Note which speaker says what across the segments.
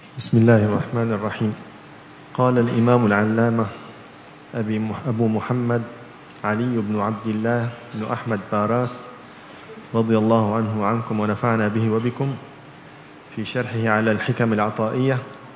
Speaker 1: بسم الله الرحمن الرحيم. قال الإمام العلامة أبو محمد علي بن عبد الله بن أحمد باراس رضي الله عنه وعنكم ونفعنا به وبكم في شرحه على الحكم العطائية: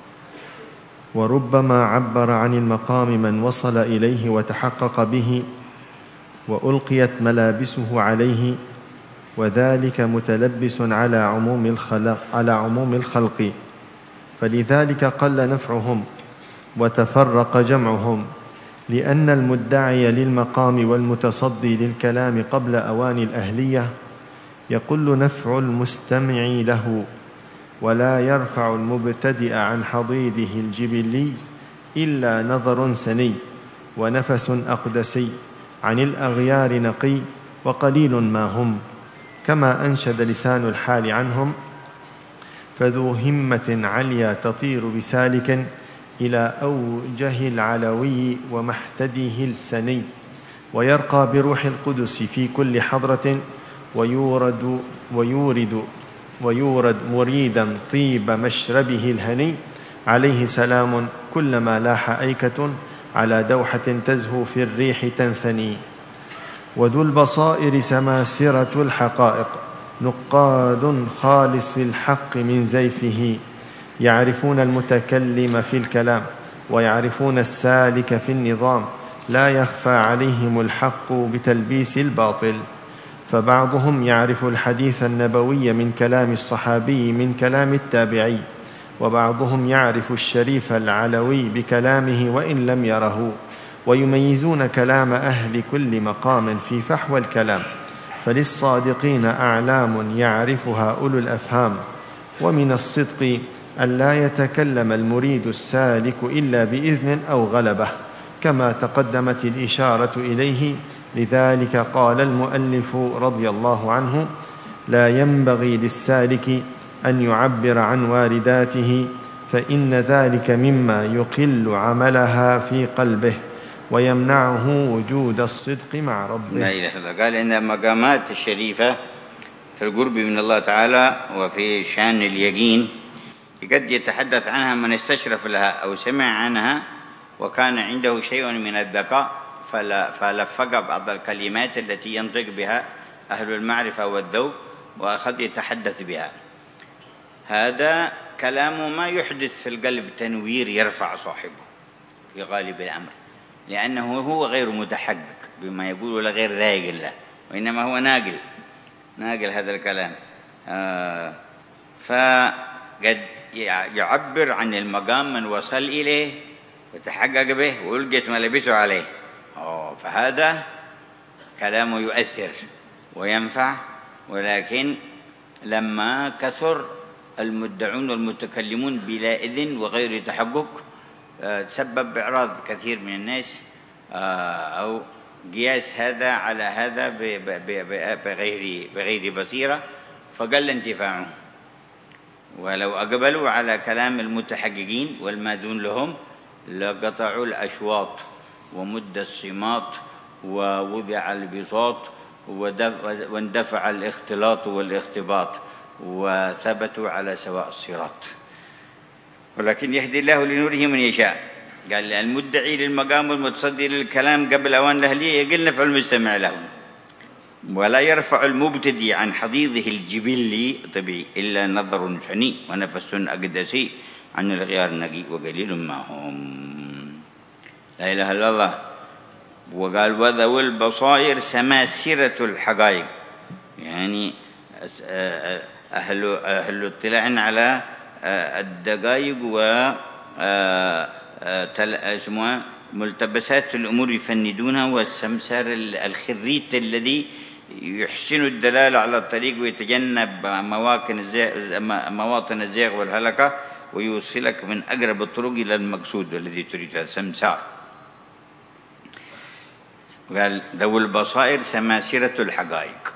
Speaker 1: وربما عبر عن المقام من وصل إليه وتحقق به وألقيت ملابسه عليه، وذلك متلبس على عموم الخلق، فلذلك قل نفعهم وتفرق جمعهم، لأن المدعي للمقام والمتصدي للكلام قبل أوان الأهلية يقل نفع المستمع له، ولا يرفع المبتدئ عن حضيضه الجبلي إلا نظر سني ونفس أقدسي عن الأغيار نقي، وقليل ما هم، كما أنشد لسان الحال عنهم: فذو همة عليا تطير بسالك إلى أوجه العلوي ومحتده السني، ويرقى بروح القدس في كل حضرة، ويورد مريدا طيب مشربه الهني، عليه سلام كلما لاح أيكة على دوحة تزهو في الريح تنثني. وذو البصائر سماسرة الحقائق، نقاد خالص الحق من زيفه، يعرفون المتكلم في الكلام ويعرفون السالك في النظام، لا يخفى عليهم الحق بتلبيس الباطل. فبعضهم يعرف الحديث النبوي من كلام الصحابي من كلام التابعي، وبعضهم يعرف الشريف العلوي بكلامه وإن لم يره، ويميزون كلام أهل كل مقام في فحوى الكلام، فللصادقين أعلام يعرفها أولو الأفهام. ومن الصدق أن لا يتكلم المريد السالك إلا بإذن أو غلبة، كما تقدمت الإشارة إليه. لذلك قال المؤلف رضي الله عنه: لا ينبغي للسالك أن يعبر عن وارداته، فإن ذلك مما يقل عملها في قلبه ويمنعه وجود الصدق مع ربه.
Speaker 2: لا إله إلا الله. قال إن المقامات الشريفة في القرب من الله تعالى وفي شأن اليقين قد يتحدث عنها من استشرف لها أو سمع عنها وكان عنده شيء من الذكاء فلفق بعض الكلمات التي ينطق بها أهل المعرفة والذوق وأخذ يتحدث بها. هذا كلام ما يحدث في القلب تنوير يرفع صاحبه في غالب الأمر، لأنه هو غير متحقق بما يقول ولا غير ذاقل له، وإنما هو ناقل هذا الكلام. فقد يعبر عن المقام من وصل إليه وتحقق به وألقيت ملابسه عليه، فهذا كلامه يؤثر وينفع. ولكن لما كثر المدعون والمتكلمون بلا إذن وغير تحقق تسبب إعراض كثير من الناس أو قياس هذا على هذا بغير بصيرة، فقل انتفاعه. ولو أقبلوا على كلام المتحققين والماذون لهم لقطعوا الأشواط ومد الصمات ووضع البساط واندفع الاختلاط والاختباط وثبتوا على سواء الصراط. ولكن يهدي الله لنوره من يشاء. قال المدعي للمقام والمتصدي للكلام قبل أوان الأهلية يقل نفع المستمع له، ولا يرفع المبتدي عن حضيضه الجبلي طبيعي إلا نظر سني ونفس أقدسي عن الغيار النقي، وقليل ما هم. لا إله إلا الله. وقال وذوي البصائر سماسرة الحقائق، يعني أهل اطلاع على الدقائق ملتبسات الأمور يفندونها، والسمسار الخريت الذي يحسن الدلالة على الطريق ويتجنب مواطن الزيغ والهلكة ويوصلك من أقرب الطرق إلى المقصود الذي تريد، السمسار. قال ذو البصائر سماسرة الحقائق،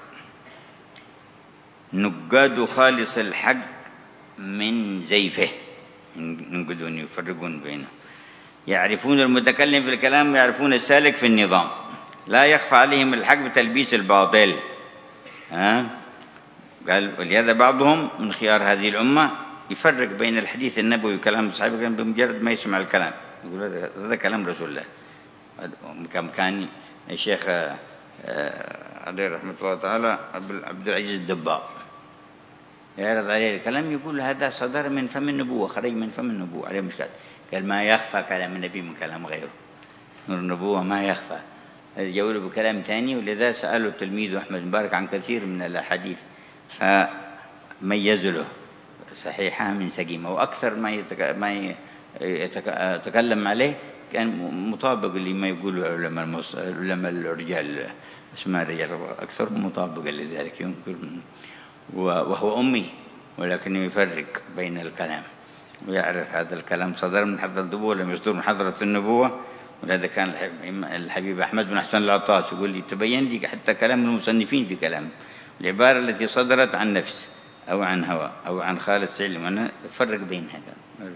Speaker 2: نقاد خالص الحق من زيفه، ينقدون يفرقون بينه، يعرفون المتكلم في الكلام ويعرفون السالك في النظام، لا يخفى عليهم الحق بتلبيس الباطل. قال ولهذا بعضهم من خيار هذه الأمة يفرق بين الحديث النبوي وكلام الصحابة كان بمجرد ما يسمع الكلام يقول هذا كلام رسول الله. كم كان الشيخ عليه رحمة الله تعالى عبد العزيز الدباغ يعرض عليه الكلام يقول هذا صدر من فم النبوة، خرج من فم النبوة، عليه مشكلة. قال ما يخفى كلام النبي من كلام غيره، نور النبوة ما يخفى. جاوله بكلام ثاني، ولذا سأله التلميذ أحمد مبارك عن كثير من الأحاديث فميز له صحيحة من سقيمة، وأكثر ما يتكلم عليه كان مطابق لما يقوله علماء الرجال، اسماء الرجال أكثر مطابقة لذلك يمكن. وهو أمي ولكنه يفرق بين الكلام ويعرف هذا الكلام صدر من حضرة النبوة لم يصدر من حضرة النبوة. ولهذا كان الحبيب أحمد بن حسن العطاس يقول لي تبين لي حتى كلام المصنفين في كلام العبارة التي صدرت عن نفس أو عن هوى أو عن خالص علم، وأنا أفرق بين هذا.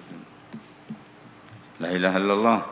Speaker 2: لا إله إلا الله.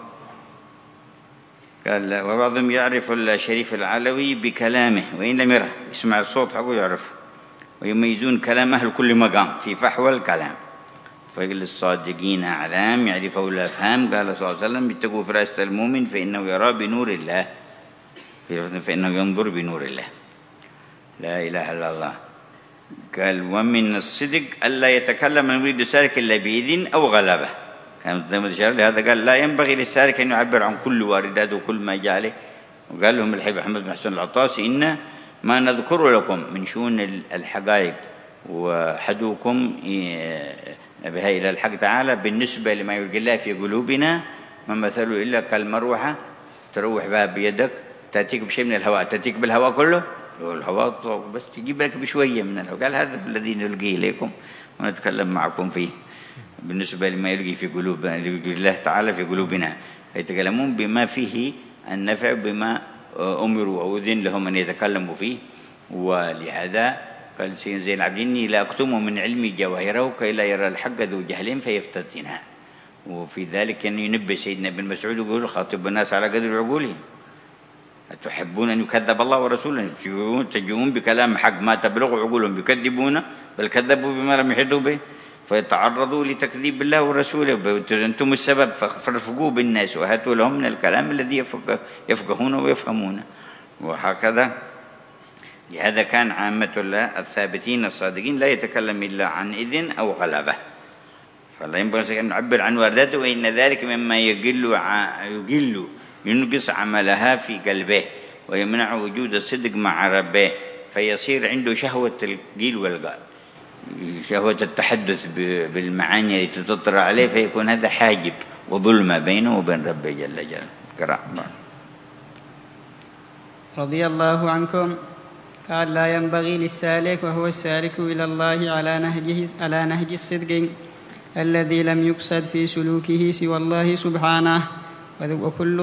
Speaker 2: قال وبعضهم يعرف الشريف العلوي بكلامه وإن لم يره، يسمع الصوت حقه يعرفه، ويميزون كلام أهل كل مقام في فحوى الكلام. فقال الصادقين أعلام يعرفه الأفهام. قال صلى الله عليه وسلم اتقوا فراسة المؤمن فإنه يرى بنور الله، فإنه ينظر بنور الله. لا إله إلا الله. قال ومن الصدق ألا يتكلم المريد السالك إلا بإذن أو غلبة. كان لهذا قال لا ينبغي للسالك أن يعبر عن كل وارداته وكل ما جاء عليه. وقال لهم الحبيب أحمد بن حسن العطاس إن ما نذكر لكم من شؤون الحقائق وحدوكم بها إلى الحق تعالى بالنسبة لما يلقي الله في قلوبنا ما مثله إلا كالمروحة تروح بها بيدك تأتيك بشيء من الهواء، تأتيك بالهواء كله، الهواء بس تجيب لك بشوية من الهواء. قال هذا الذي نلقيه إليكم ونتكلم معكم فيه بالنسبة لما يلقي في قلوب الله تعالى في قلوبنا، يتكلمون بما فيه النفع بما أمروا وأذن لهم أن يتكلموا فيه. ولهذا قال سيدنا زين العابدين لا أكتم من علمي جواهره كي لا يرى الحق ذو جهل فيفتتنها. وفي ذلك كان ينبه سيدنا ابن مسعود يقول خاطب الناس على قدر عقولهم، أتحبون أن يكذب الله ورسوله؟ تجيئون بكلام حق ما تبلغ عقولهم يكذبون، بل كذبوا بما لم يحيطوا به فيتعرضوا لتكذيب الله ورسوله. أنتم السبب فارفقوا بالناس وهاتوا لهم من الكلام الذي يفقهون ويفهمون. وهكذا لهذا كان عامة الله الثابتين الصادقين لا يتكلم إلا عن إذن أو غلبة، فلا ينبغي أن نعبر عن وارداته، وإن ذلك مما يقل ينقص عملها في قلبه ويمنع وجود الصدق مع ربه، فيصير عنده شهوة القيل والقال، شهوة التحدث بالمعاني التي تطرأ عليه، فيكون هذا حاجب وظلمة بينه وبين ربه جل جلاله.
Speaker 3: رضي الله عنكم. قال لا ينبغي للسالك وهو السالك إلى الله على نهج الصدق الذي لم يقصد في سلوكه سوى الله سبحانه، وكل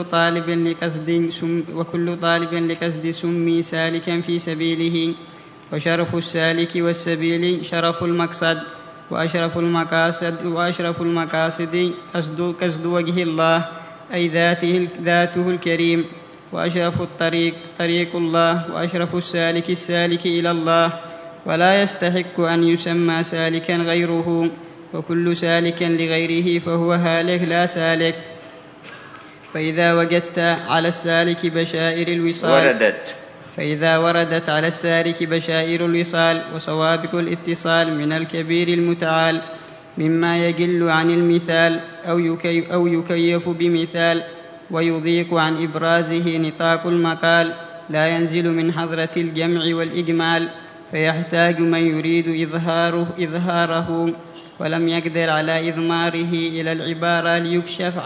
Speaker 3: طالب لقصد سمي سالكا في سبيله. وشرف السالك والسبيل شرف المقصد، وأشرف المقاصد قصد وجه الله أي ذاته الكريم. وأشرف الطريق طريق الله، وأشرف السالك إلى الله، ولا يستحق أن يسمى سالكا غيره، وكل سالك لغيره فهو هالك لا سالك. فإذا وجدت على السالك بشائر الوصال فإذا وردت على السالك بشائر الوصال وسوابق الاتصال من الكبير المتعال مما يقل عن المثال أو يكيف بمثال ويضيق عن إبرازه نطاق المقال، لا ينزل من حضرة الجمع والإجمال، فيحتاج من يريد إظهاره ولم يقدر على إضماره إلى العبارة ليكشف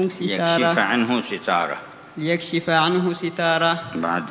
Speaker 3: عنه ستارة.
Speaker 2: بعد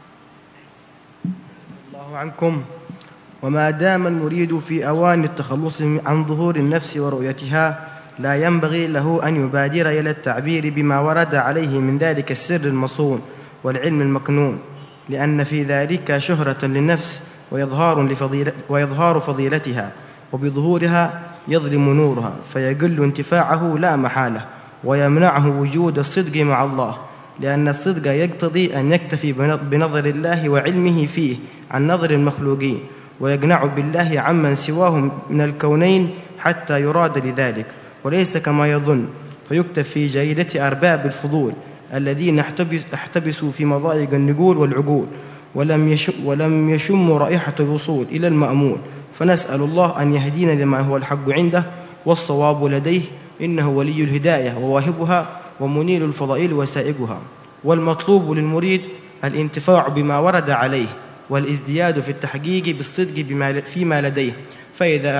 Speaker 4: الله عنكم. وما دام المريد في أوان التخلص عن ظهور النفس ورؤيتها لا ينبغي له أن يبادر إلى التعبير بما ورد عليه من ذلك السر المصون والعلم المكنون، لأن في ذلك شهرة للنفس ويظهار فضيلتها، وبظهورها يظلم نورها فيقل انتفاعه لا محالة، ويمنعه وجود الصدق مع الله، لأن الصدق يقتضي أن يكتفي بنظر الله وعلمه فيه عن نظر المخلوقين، ويقنع بالله عمن سواه من الكونين حتى يراد لذلك، وليس كما يظن فيكتب في جريدة أرباب الفضول الذين احتبسوا في مضايق النقول والعقول ولم يشموا رائحة الوصول إلى المأمول. فنسأل الله أن يهدينا لما هو الحق عنده والصواب لديه، إنه ولي الهداية وواهبها ومنيل الفضائل وسائقها. والمطلوب للمريد الانتفاع بما ورد عليه والازدياد في التحقيق بالصدق فيما لديه، فإذا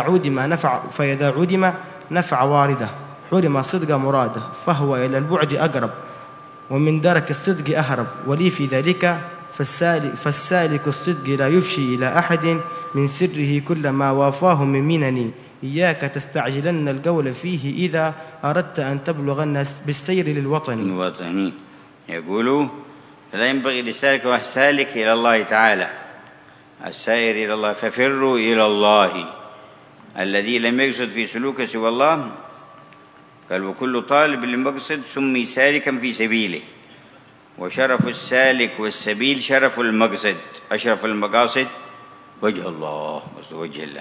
Speaker 4: عدم نفع وارده حرم صدق مراده، فهو إلى البعد أقرب ومن درك الصدق أهرب. ولي في ذلك فالسالك الصدق لا يفشي إلى أحد من سره كل ما وافاه من منني، إياك تستعجلن القول فيه إذا أردت أن تبلغ الناس بالسير للوطن.
Speaker 2: يقولوا فلا ينبغي للسالك والسالك إلى الله تعالى، السائر إلى الله، ففروا إلى الله الذي لم يقصد في سلوكه سوى الله. قال وكل طالب للمقصد سمي سالكا في سبيله، وشرف السالك والسبيل شرف المقصد، أشرف المقاصد وجه الله، وجه الله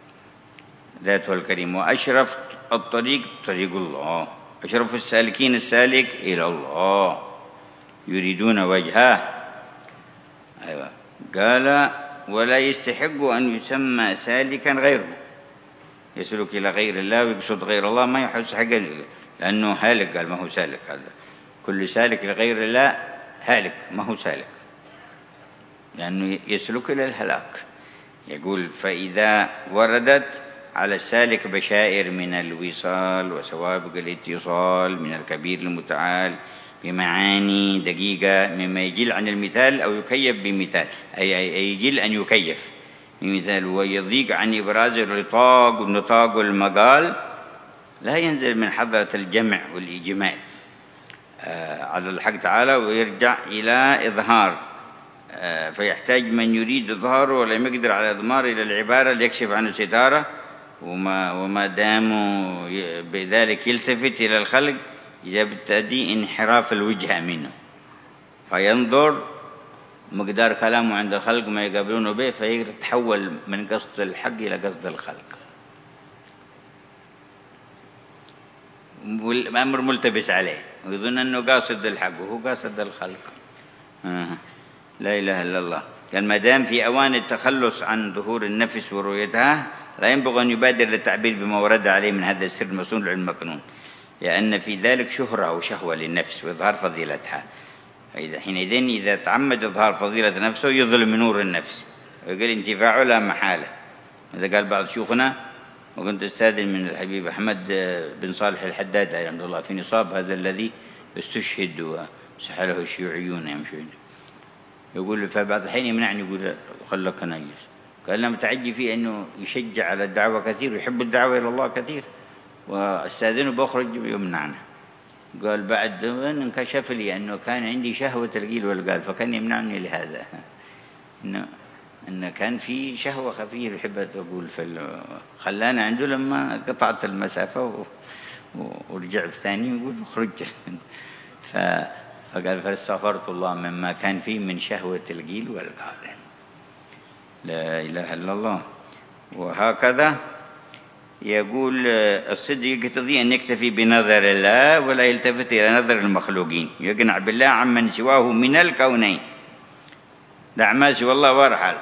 Speaker 2: ذاته الكريم، وأشرف الطريق طريق الله، أشرف السالكين السالك إلى الله يريدون وجهه. أيوة. قال ولا يستحق أن يسمى سالكا غيره، يسلك إلى غير الله ويقصد غير الله ما يحس حقا لأنه هالك. قال ما هو سالك، هذا كل سالك لغير الله هالك ما هو سالك، لأنه يسلك إلى الهلاك. يقول فإذا وردت على السالك بشائر من الوصال وسوابق الاتصال من الكبير المتعال بمعاني دقيقة مما يجل عن المثال أو يكيف بمثال، أي يجل أن يكيف بمثال، ويضيق عن إبراز الرطاق والنطاق والمقال، لا ينزل من حضرة الجمع والإجمال على الحق تعالى ويرجع إلى إظهار، فيحتاج من يريد إظهاره ولم يقدر على إضمار إلى العبارة ليكشف عنه ستارة، وما دام بذلك يلتفت إلى الخلق يبتدي انحراف الوجهة منه، فينظر مقدار كلامه عند الخلق ما يقابلونه به فيتحول من قصد الحق إلى قصد الخلق، والأمر ملتبس عليه ويظن أنه قاصد الحق وهو قاصد الخلق. لا إله إلا الله. قال ما دام في أوان التخلص عن ظهور النفس ورؤيتها لا ينبغي أن يبادر للتعبير بما ورد عليه من هذا السر المصون المكنون، لأن في ذلك شهرة وشهوة للنفس وإظهار فضيلتها، حينئذ إذا تعمد إظهار فضيلة نفسه يظلم من نور النفس ويقول انتفاعه لا محالة. إذا قال بعض شيوخنا وكنت أستاذن من الحبيب أحمد بن صالح الحداد رحمه الله في نصاب هذا الذي استشهد وسحله الشيوعيون يمشون، يقول فبعض الحين يمنعني يقول خلك نجس، قال لما متعجي فيه أنه يشجع على الدعوة كثير ويحب الدعوة إلى الله كثير، واستاذنه بخرج يمنعنا. قال بعد أن انكشف لي أنه كان عندي شهوة القيل والقال فكان يمنعني لهذا، إنه كان في شهوة خفية يحب أقول خلانا عنده لما قطعت المسافة ورجع في ثاني يقول خرج فقال فاستغفرت الله مما كان فيه من شهوة القيل والقال. لا إله إلا الله. وهكذا يقول الصدق يقتضي أن يكتفي بنظر الله ولا يلتفت إلى نظر المخلوقين، يقنع بالله عمن سواه من الكونين، دع ما سوى الله وارحل.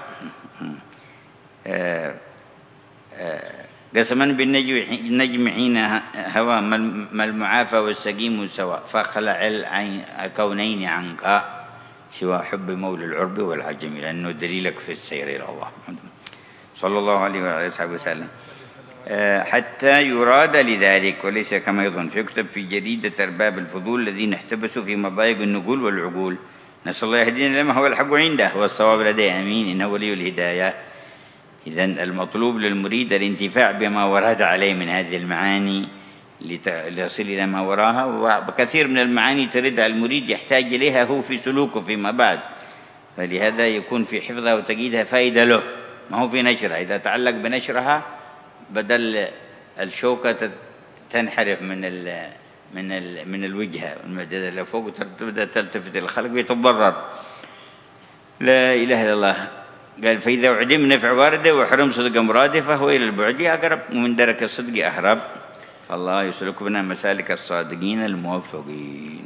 Speaker 2: قسما بالنجم حين هوى ما المعافى والسقيم سواء، فخلع الكونين عنك سوى حب مولى العرب والعجم، لأنه دليلك في السير إلى الله صلى الله عليه وعلى آله وسلم حتى يراد لذلك وليس كما يظن. فيكتب في جريدة أرباب الفضول الذين احتبسوا في مضايق النقول والعقول. نسأل الله يهدينا لما هو الحق عنده والصواب لديه، آمين، إنه ولي الهداية. إذن المطلوب للمريد الانتفاع بما ورد عليه من هذه المعاني ليصل إلى ما وراها، وكثير من المعاني تردها المريد يحتاج إليها هو في سلوكه فيما بعد، فلهذا يكون في حفظها وتقييدها فائدة له، ما هو في نشرها. إذا تعلق بنشرها بدل الشوكة تنحرف من الوجهة والمعدة فوق تبدأ تلتفت الخلق ويتضرر. لا إله إلا الله. قال فإذا أعدم نفع وارده وحرم صدق مراده فهو إلى البعد أقرب ومن درك الصدق أهرب. فالله يسلك بنا مسالك الصادقين الموفقين.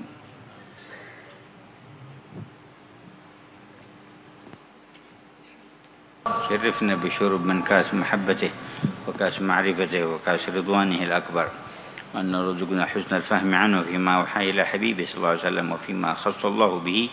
Speaker 2: شرفنا بشرب من كاس محبته وكاس معرفته وكاس رضوانه الأكبر، وأن رزقنا حسن الفهم عنه فيما أوحى إلى حبيبه صلى الله عليه وسلم وفيما خص الله به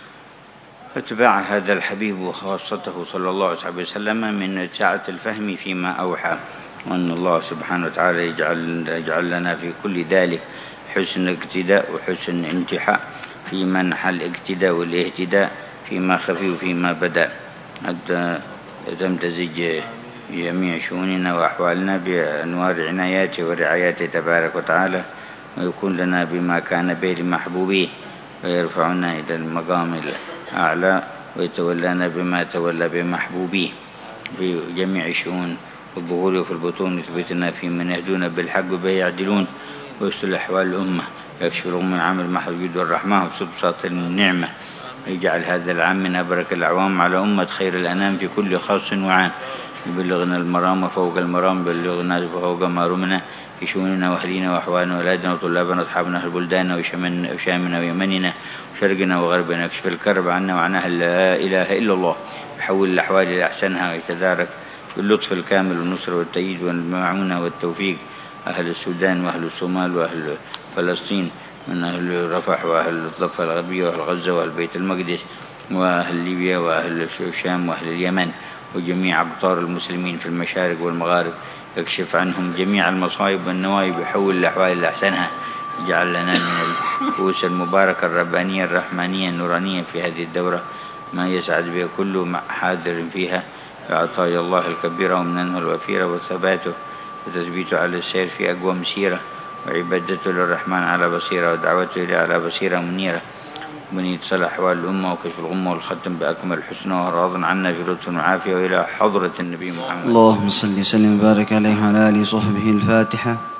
Speaker 2: اتباع هذا الحبيب وخاصته صلى الله عليه وسلم من سعة الفهم فيما أوحى، وأن الله سبحانه وتعالى يجعل لنا في كل ذلك حسن اقتداء وحسن انتحاء في منح الاقتداء والاهتداء فيما خفي وفيما بدأ، حتى تمتزج جميع شؤوننا وأحوالنا بأنوار عناياته ورعايته تبارك وتعالى، ويكون لنا بما كان به لمحبوبيه ويرفعنا إلى المقام الأعلى ويتولانا بما تولى بمحبوبيه في جميع الشؤون والظهور وفي البطون، يثبتنا في من يهدون بالحق وبه يعدلون ويصلح أحوال الأمة، يكشف الأمة عامل محض الجود والرحمة وبسط بساط النعمة، ويجعل هذا العام من أبرك الأعوام على أمة خير الأنام في كل خاص وعام، يبلغنا المرام وفوق المرام، يبلغنا فوق ما رمنا في شؤوننا وأهلينا وأحوالنا وأولادنا وطلابنا وأصحابنا في بلداننا وشامنا ويمننا وشرقنا وغربنا، يكشف الكرب عنا وعن أهل لا إله إلا الله، يحول الأحوال إلى أحسنها ويتدارك باللطف الكامل والنصر والتأييد والمعونة والتوفيق أهل السودان وأهل الصومال وأهل فلسطين من أهل رفح وأهل الضفة الغربية وأهل غزة وأهل بيت المقدس وأهل ليبيا وأهل الشام وأهل اليمن وجميع أقطار المسلمين في المشارق والمغارب، يكشف عنهم جميع المصائب والنوائب، يحول الأحوال إلى أحسنها، يجعل لنا من الكؤوس المباركة الربانية الرحمانية النورانية في هذه الدورة ما يسعد به كل حاضر فيها بعطايا الله الكبيرة ومننه الوفيرة وثباته وتثبيته على السير في أقوى مسيرة، وعبادته للرحمن على بصيرة ودعوته إليه على بصيرة منيرة، وبنية صلاح أحوال الأمة وكشف الغمة والختم بأكمل الحسنى وراض عنا في لطف وعافية وإلى حضرة النبي محمد.
Speaker 5: اللهم صل وسلم وبارك عليه وعلى آله وصحبه. الفاتحة.